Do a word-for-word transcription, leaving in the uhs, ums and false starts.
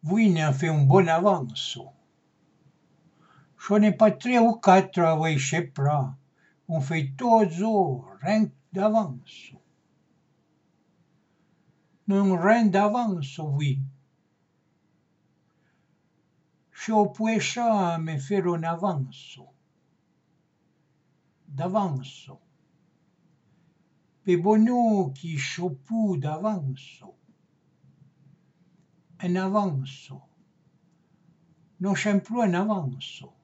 Oui, n'en fait un bon avance. J'en ai pas trois ou quatre avec chez Prat. On fait tout rien d'avance. Non, rien d'avance, oui. Je peux ça me faire une avance. D'avance. Per bonneau qui chopou d'avance. Un avance. Non c'è plus un avance.